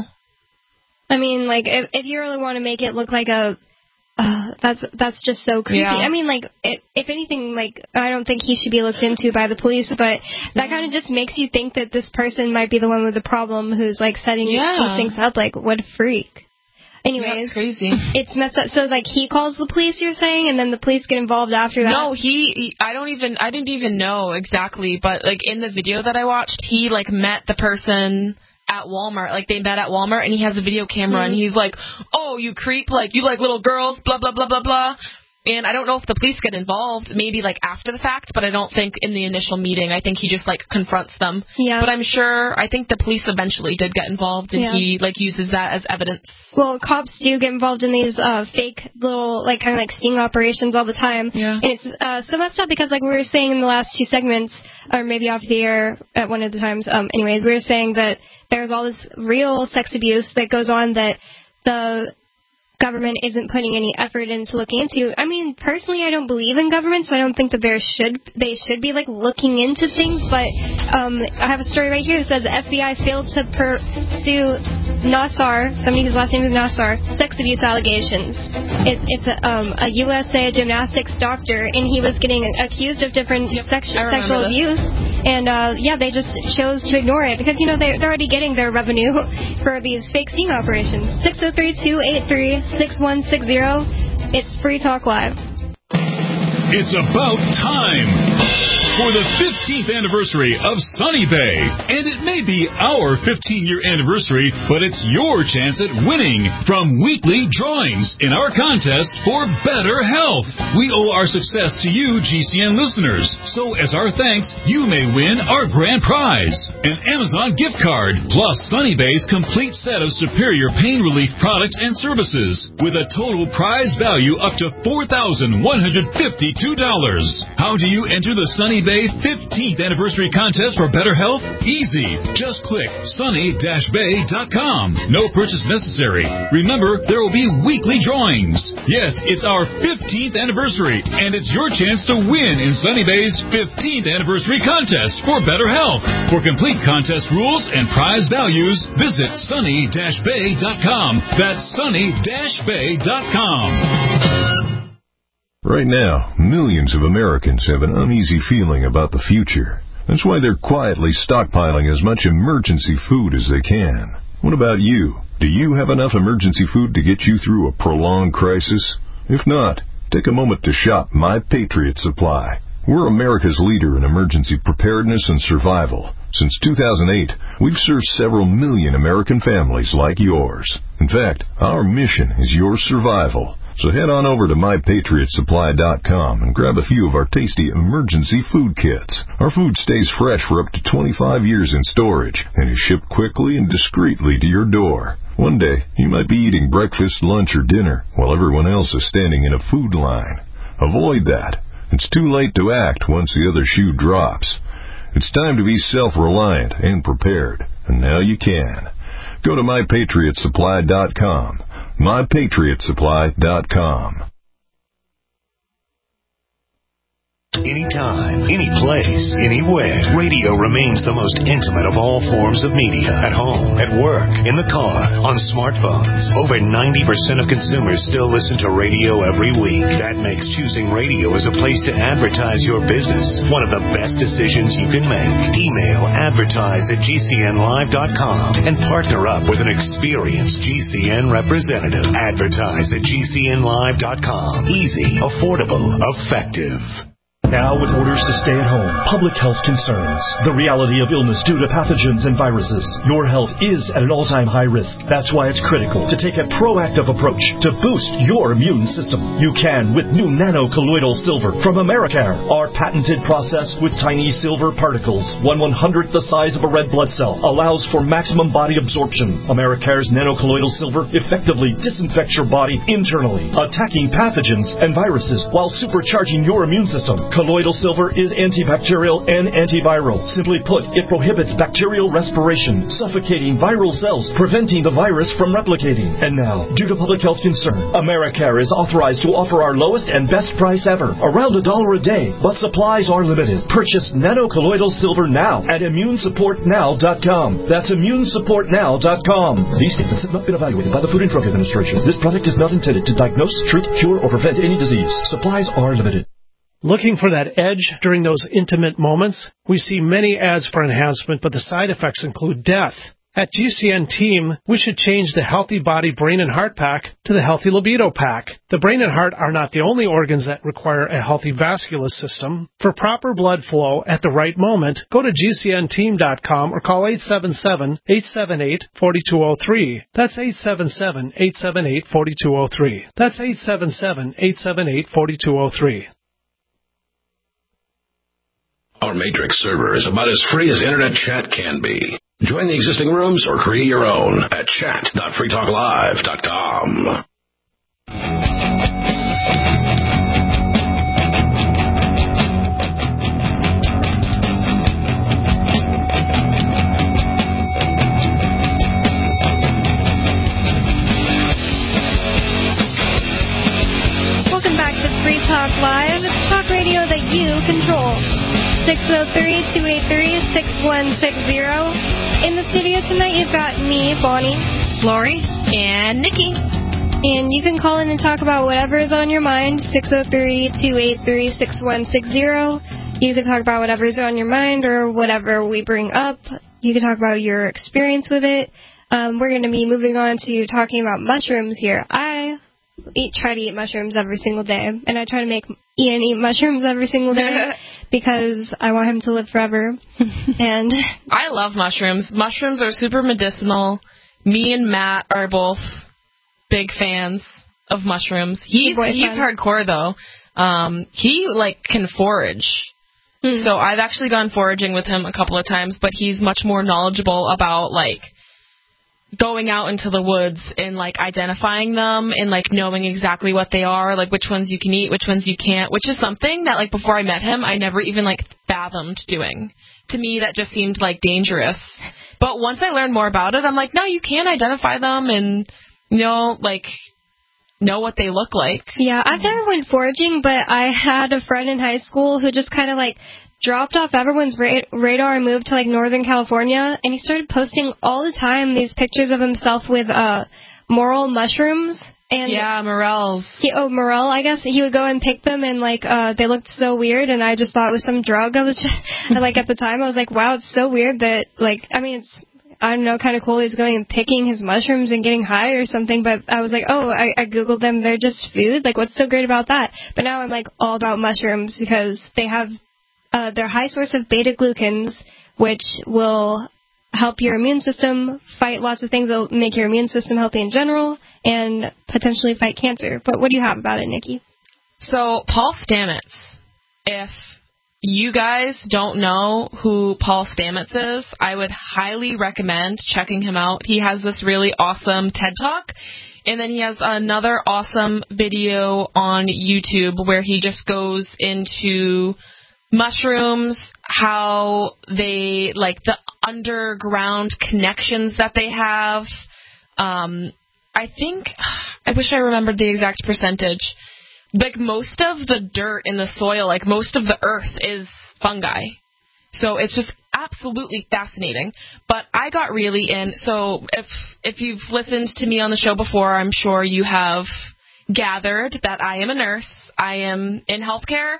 I mean, like, if, if you really want to make it look like a, Uh, that's that's just so creepy. Yeah. I mean, like, it, if anything, like, I don't think he should be looked into by the police, but that kind of just makes you think that this person might be the one with the problem who's, like, setting yeah. these things up. Like, what a freak. Anyways, that's crazy. It's messed up. So, like, he calls the police, you're saying, and then the police get involved after that? No, he, he, I don't even, I didn't even know exactly, but, like, in the video that I watched, he, like, met the person at Walmart, like they met at Walmart, and he has a video camera, mm-hmm. and he's like, oh, you creep, like, you like little girls, blah, blah, blah, blah, blah. And I don't know if the police get involved, maybe, like, after the fact, but I don't think in the initial meeting. I think he just, like, confronts them. Yeah. But I'm sure, I think the police eventually did get involved, and yeah. he, like, uses that as evidence. Well, cops do get involved in these uh, fake little, like, kind of like sting operations all the time. Yeah. And it's uh, so messed up because, like, we were saying in the last two segments, or maybe off the air at one of the times, um, anyways, we were saying that there's all this real sex abuse that goes on that the government isn't putting any effort into looking into. I mean, personally, I don't believe in government, so I don't think that there should they should be, like, looking into things, but um, I have a story right here that says the F B I failed to pursue Nassar, somebody whose last name is Nassar, sex abuse allegations. It, it's a, um, a U S A gymnastics doctor, and he was getting accused of different yep, sex, sexual this. abuse, and uh, yeah, they just chose to ignore it because, you know, they're, they're already getting their revenue for these fake sting operations. six oh three, two eight three, six one six zero. It's Free Talk Live. It's about time for the fifteenth anniversary of Sunny Bay. And it may be our fifteen-year anniversary, but it's your chance at winning from weekly drawings in our contest for better health. We owe our success to you, G C N listeners. So as our thanks, you may win our grand prize, an Amazon gift card, plus Sunny Bay's complete set of superior pain relief products and services, with a total prize value up to four thousand one hundred fifty-two dollars. How do you enter the Sunny Bay fifteenth anniversary contest for better health? Easy. Just click sunny dash bay dot com. No purchase necessary. Remember, there will be weekly drawings. Yes, it's our fifteenth anniversary, and it's your chance to win in Sunny Bay's fifteenth anniversary contest for better health. For complete contest rules and prize values, visit sunny dash bay dot com. That's sunny dash bay dot com. Right now, millions of Americans have an uneasy feeling about the future. That's why they're quietly stockpiling as much emergency food as they can. What about you? Do you have enough emergency food to get you through a prolonged crisis? If not, take a moment to shop My Patriot Supply. We're America's leader in emergency preparedness and survival. Since two thousand eight, we've served several million American families like yours. In fact, our mission is your survival. So head on over to my patriot supply dot com and grab a few of our tasty emergency food kits. Our food stays fresh for up to twenty-five years in storage and is shipped quickly and discreetly to your door. One day, you might be eating breakfast, lunch, or dinner while everyone else is standing in a food line. Avoid that. It's too late to act once the other shoe drops. It's time to be self-reliant and prepared, and now you can. Go to my patriot supply dot com. my patriot supply dot com. Anytime, any place, anywhere. Radio remains the most intimate of all forms of media. At home, at work, in the car, on smartphones. Over ninety percent of consumers still listen to radio every week. That makes choosing radio as a place to advertise your business one of the best decisions you can make. Email advertise at G C N live dot com and partner up with an experienced G C N representative. Advertise at G C N live dot com. Easy, affordable, effective. Now, with orders to stay at home, public health concerns, the reality of illness due to pathogens and viruses, your health is at an all-time high risk. That's why it's critical to take a proactive approach to boost your immune system. You can with new nano-colloidal silver from Americare. Our patented process with tiny silver particles, one one-hundredth the size of a red blood cell, allows for maximum body absorption. Americare's nano-colloidal silver effectively disinfects your body internally, attacking pathogens and viruses while supercharging your immune system. Colloidal silver is antibacterial and antiviral. Simply put, it prohibits bacterial respiration, suffocating viral cells, preventing the virus from replicating. And now, due to public health concern, Americare is authorized to offer our lowest and best price ever, around a dollar a day, but supplies are limited. Purchase nano-colloidal silver now at immune support now dot com. That's immune support now dot com. These statements have not been evaluated by the Food and Drug Administration. This product is not intended to diagnose, treat, cure, or prevent any disease. Supplies are limited. Looking for that edge during those intimate moments? We see many ads for enhancement, but the side effects include death. At G C N Team, we should change the Healthy Body Brain and Heart Pack to the Healthy Libido Pack. The brain and heart are not the only organs that require a healthy vascular system. For proper blood flow at the right moment, go to G C N team dot com or call eight seven seven, eight seven eight, four two zero three. That's eight seven seven, eight seven eight, four two zero three. That's eight seven seven, eight seven eight, four two zero three. Our Matrix server is about as free as internet chat can be. Join the existing rooms or create your own at chat dot free talk live dot com. Welcome back to Free Talk Live. It's talk radio that you control. six oh three, two eight three, six one six zero. In the studio tonight, you've got me, Bonnie, Lori, and Nikki. And you can call in and talk about whatever is on your mind, six oh three, two eight three, six one six zero. You can talk about whatever is on your mind or whatever we bring up. You can talk about your experience with it. Um, we're going to be moving on to talking about mushrooms here. I eat, try to eat mushrooms every single day, and I try to make Ian eat mushrooms every single day. Because I want him to live forever. And I love mushrooms. Mushrooms are super medicinal. Me and Matt are both big fans of mushrooms. He's he's hardcore though. Um, he like can forage. Mm. So I've actually gone foraging with him a couple of times, but he's much more knowledgeable about like going out into the woods and like identifying them and like knowing exactly what they are, like which ones you can eat, which ones you can't, which is something that like before I met him I never even like fathomed doing. To me that just seemed like dangerous. But once I learned more about it, I'm like, no, you can identify them and you know, like know what they look like. Yeah, I've never went foraging, but I had a friend in high school who just kind of like dropped off everyone's ra- radar and moved to, like, Northern California, and he started posting all the time these pictures of himself with uh, morel mushrooms. And yeah, morels. He, oh, morel, I guess. He would go and pick them, and, like, uh, they looked so weird, and I just thought it was some drug. I was just, like, at the time, I was like, wow, it's so weird that, like, I mean, it's, I don't know, kind of cool he's going and picking his mushrooms and getting high or something, but I was like, oh, I, I Googled them, they're just food? Like, what's so great about that? But now I'm, like, all about mushrooms because they have Uh, they're a high source of beta-glucans, which will help your immune system fight lots of things that will make your immune system healthy in general and potentially fight cancer. But what do you have about it, Nikki? So, Paul Stamets. If you guys don't know who Paul Stamets is, I would highly recommend checking him out. He has this really awesome TED Talk. And then he has another awesome video on YouTube where he just goes into mushrooms, how they, like, the underground connections that they have. Um, I think, I wish I remembered the exact percentage. Like, most of the dirt in the soil, like, most of the earth is fungi. So it's just absolutely fascinating. But I got really in, so if if you've listened to me on the show before, I'm sure you have gathered that I am a nurse. I am in healthcare.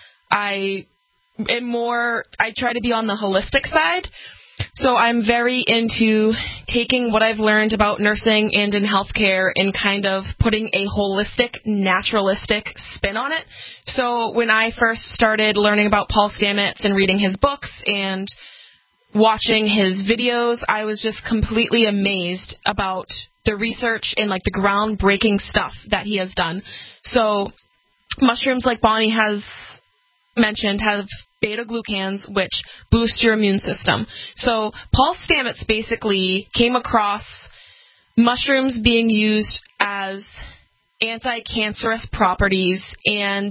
I am more, I try to be on the holistic side. So I'm very into taking what I've learned about nursing and in healthcare and kind of putting a holistic, naturalistic spin on it. So when I first started learning about Paul Stamets and reading his books and watching his videos, I was just completely amazed about the research and like the groundbreaking stuff that he has done. So mushrooms, like Bonnie has mentioned, have beta-glucans, which boost your immune system. So Paul Stamets basically came across mushrooms being used as anti-cancerous properties and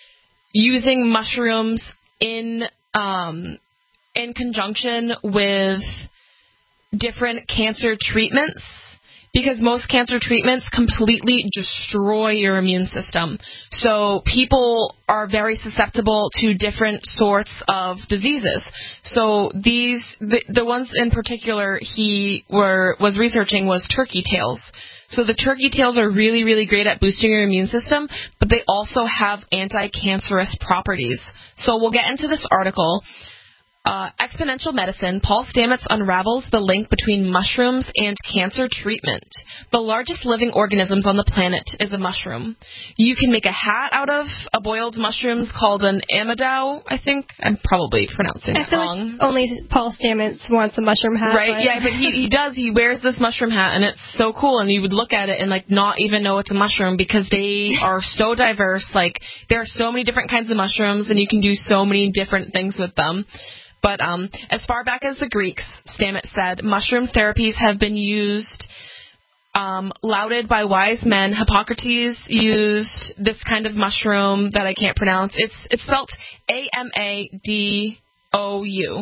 using mushrooms in um, in conjunction with different cancer treatments, because most cancer treatments completely destroy your immune system. So people are very susceptible to different sorts of diseases. So these, the, the ones in particular he were was researching was turkey tails. So the turkey tails are really, really great at boosting your immune system, but they also have anti-cancerous properties. So we'll get into this article. Uh, Exponential Medicine, Paul Stamets unravels the link between mushrooms and cancer treatment. The largest living organisms on the planet is a mushroom. You can make a hat out of a boiled mushrooms called an amidao, I think. I'm probably pronouncing I it feel wrong. Like only Paul Stamets wants a mushroom hat. Right, but... yeah, but he, he does. He wears this mushroom hat, and it's so cool, and you would look at it and, like, not even know it's a mushroom because they are so diverse. Like, there are so many different kinds of mushrooms, and you can do so many different things with them. But um, as far back as the Greeks, Stamets said, mushroom therapies have been used, um, lauded by wise men. Hippocrates used this kind of mushroom that I can't pronounce. It's it's spelled A M A D O U.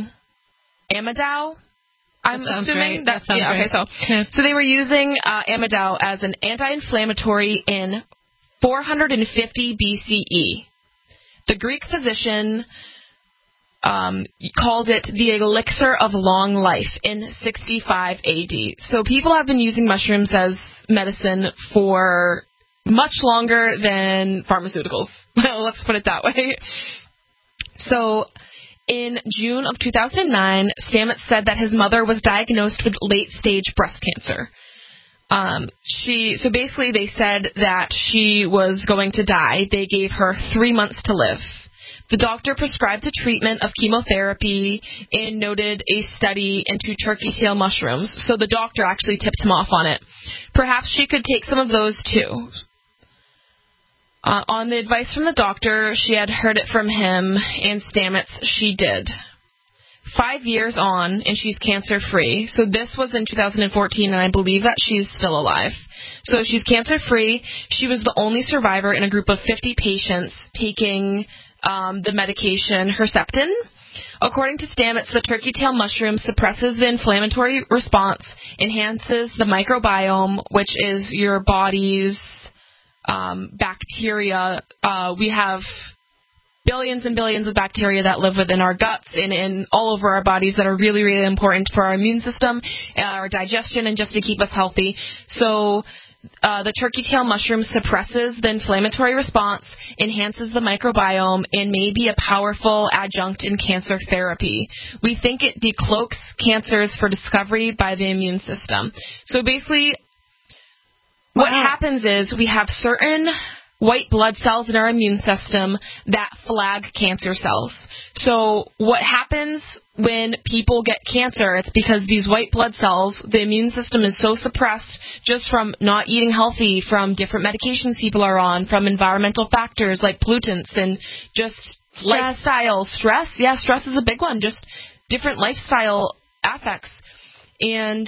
Amidao? I'm that assuming right. that's that yeah, okay, right. so so they were using uh, amidao as an anti-inflammatory in four hundred fifty B C E. The Greek physician Um, called it the elixir of long life in sixty-five A D. So people have been using mushrooms as medicine for much longer than pharmaceuticals. Let's put it that way. So in June of two thousand nine, Stamets said that his mother was diagnosed with late-stage breast cancer. Um, she so basically they said that she was going to die. They gave her three months to live. The doctor prescribed a treatment of chemotherapy and noted a study into turkey tail mushrooms, so the doctor actually tipped him off on it. Perhaps she could take some of those too. Uh, on the advice from the doctor, she had heard it from him, and Stamets, she did. Five years on, and she's cancer-free. So this was in two thousand fourteen, and I believe that she's still alive. So she's cancer-free. She was the only survivor in a group of fifty patients taking Um, the medication Herceptin. According to Stamets, the turkey tail mushroom suppresses the inflammatory response, enhances the microbiome, which is your body's um, bacteria. Uh, we have billions and billions of bacteria that live within our guts and in all over our bodies that are really, really important for our immune system, our digestion, and just to keep us healthy. So Uh, the turkey tail mushroom suppresses the inflammatory response, enhances the microbiome, and may be a powerful adjunct in cancer therapy. We think it decloaks cancers for discovery by the immune system. So basically, what wow. happens is we have certain white blood cells in our immune system that flag cancer cells. So what happens when people get cancer, it's because these white blood cells, the immune system is so suppressed just from not eating healthy, from different medications people are on, from environmental factors like pollutants and just stress. lifestyle stress. Yeah, stress is a big one, just different lifestyle affects. And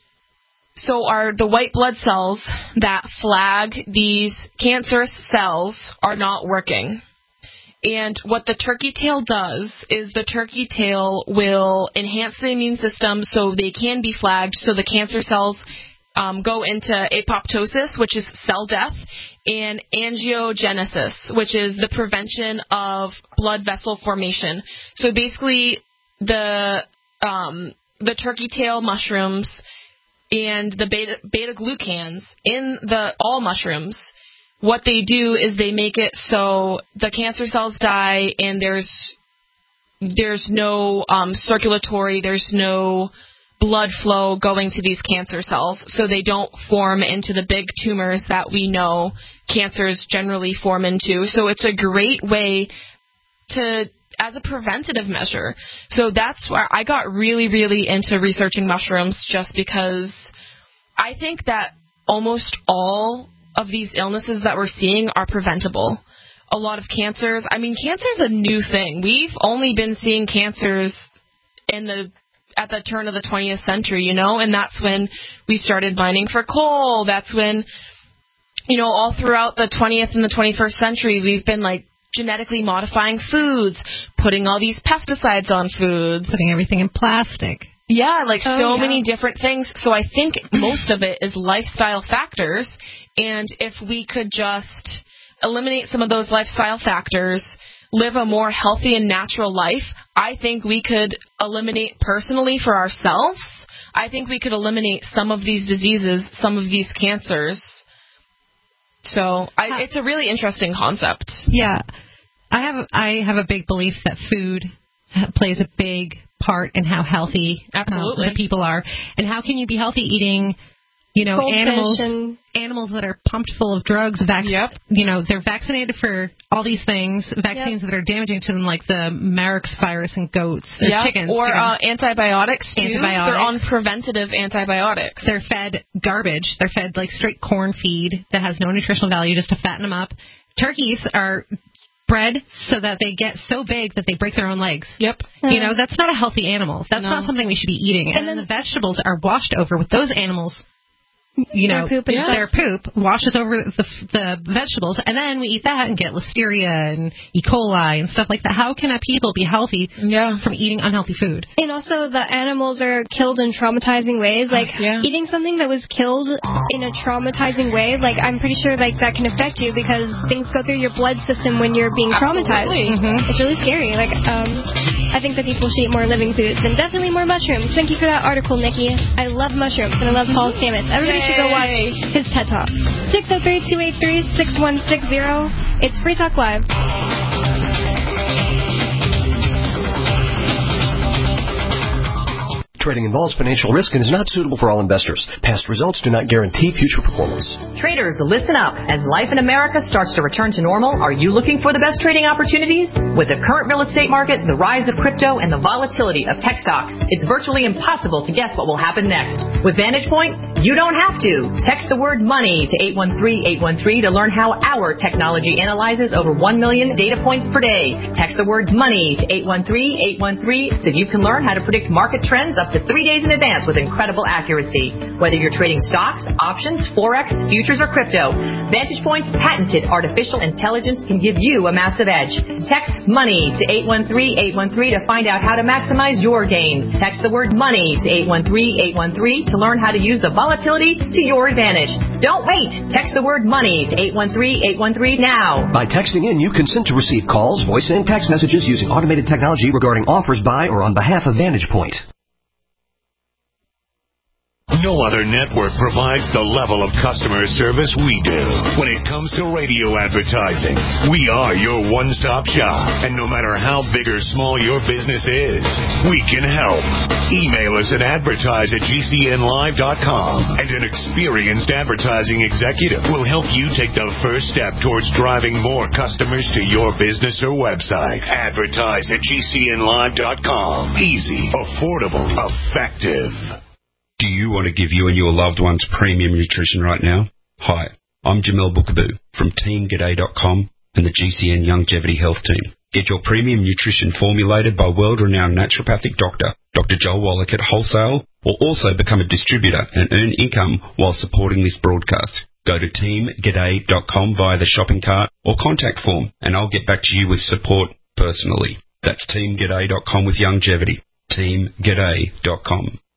so are the white blood cells that flag these cancerous cells are not working. And what the turkey tail does is the turkey tail will enhance the immune system so they can be flagged, so the cancer cells um, go into apoptosis, which is cell death, and angiogenesis, which is the prevention of blood vessel formation. So basically, the um, the turkey tail mushrooms and the beta, beta glucans in the all mushrooms, what they do is they make it so the cancer cells die and there's there's no um, circulatory, there's no blood flow going to these cancer cells, so they don't form into the big tumors that we know cancers generally form into. So it's a great way to, as a preventative measure. So that's where I got really, really into researching mushrooms, just because I think that almost all of these illnesses that we're seeing are preventable. A lot of cancers, I mean, cancer's a new thing. We've only been seeing cancers in the at the turn of the twentieth century, you know, and that's when we started mining for coal. That's when, you know, all throughout the twentieth and the twenty-first century, we've been, like, genetically modifying foods, putting all these pesticides on foods. Putting everything in plastic. Yeah, like oh, so yeah. many different things. So I think most of it is lifestyle factors. And if we could just eliminate some of those lifestyle factors, live a more healthy and natural life, I think we could eliminate personally for ourselves. I think we could eliminate some of these diseases, some of these cancers. So I, it's a really interesting concept. Yeah. I have I have a big belief that food plays a big part in how healthy Absolutely. Uh, the people are. And how can you be healthy eating, you know, Goldfish animals and animals that are pumped full of drugs, vac- yep. you know, they're vaccinated for all these things, vaccines yep. that are damaging to them, like the Marix virus in goats or yep. chickens. Or you know. uh, antibiotics, too. Antibiotics. They're on preventative antibiotics. They're fed garbage. They're fed, like, straight corn feed that has no nutritional value just to fatten them up. Turkeys are bred so that they get so big that they break their own legs. Yep. You know, that's not a healthy animal. That's no. not something we should be eating. And, and then the vegetables are washed over with those animals. You know, their poop, and yeah. their poop washes over the the vegetables, and then we eat that and get listeria and E. coli and stuff like that. How can a people be healthy yeah. from eating unhealthy food? And also, the animals are killed in traumatizing ways. Like, yeah. eating something that was killed in a traumatizing way, like, I'm pretty sure, like, that can affect you because things go through your blood system when you're being traumatized. Mm-hmm. It's really scary. Like, um, I think that people should eat more living foods and definitely more mushrooms. Thank you for that article, Nikki. I love mushrooms and I love Paul Stamets. Everybody Yay. should go watch his TED Talk. six oh three, two eight three, six one six zero. It's Free Talk Live. Trading involves financial risk and is not suitable for all investors. Past results do not guarantee future performance. Traders, listen up. As life in America starts to return to normal, are you looking for the best trading opportunities? With the current real estate market, the rise of crypto, and the volatility of tech stocks, it's virtually impossible to guess what will happen next. With Vantage Point, you don't have to. Text the word MONEY to eight one three, eight one three to learn how our technology analyzes over one million data points per day. Text the word MONEY to eight one three, eight one three so you can learn how to predict market trends up to three days in advance with incredible accuracy. Whether you're trading stocks, options, forex, futures, or crypto, Vantage Point's patented artificial intelligence can give you a massive edge. Text MONEY to eight one three, eight one three to find out how to maximize your gains. Text the word MONEY to eight one three, eight one three to learn how to use the volatility to your advantage. Don't wait. Text the word MONEY to eight one three, eight one three now. By texting in, you consent to receive calls, voice, and text messages using automated technology regarding offers by or on behalf of Vantage Point. No other network provides the level of customer service we do. When it comes to radio advertising, we are your one-stop shop. And no matter how big or small your business is, we can help. Email us at advertise at G C N live dot com, and an experienced advertising executive will help you take the first step towards driving more customers to your business or website. Advertise at G C N live dot com. Easy, affordable, effective. Do you want to give you and your loved ones premium nutrition right now? Hi, I'm Jamel Bookaboo from team g'day dot com and the G C N Longevity Health Team. Get your premium nutrition formulated by world-renowned naturopathic doctor, Doctor Joel Wallach at wholesale, or also become a distributor and earn income while supporting this broadcast. Go to team g'day dot com via the shopping cart or contact form, and I'll get back to you with support personally. That's team g'day dot com with Youngevity. team g'day dot com.